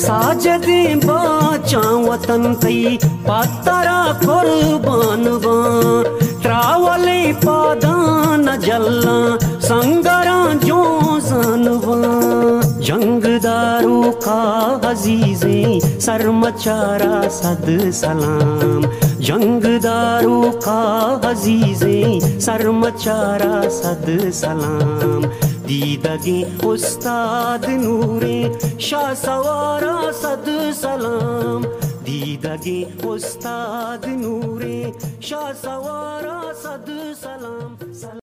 साजदे बाचा वतन तई पातरा कुर्बानवा त्रावले पादान जल्ला संगरा जो जानवा जंगदारों का अजीज़े सरमचारा सद सलाम जंगदारों का अजीज़े सरमचारा सद सलाम दीदगे उस्ताद नूरे शाह सवारा सद सलाम दीदगे उस्ताद नूरे शाह सवारा सद सलाम।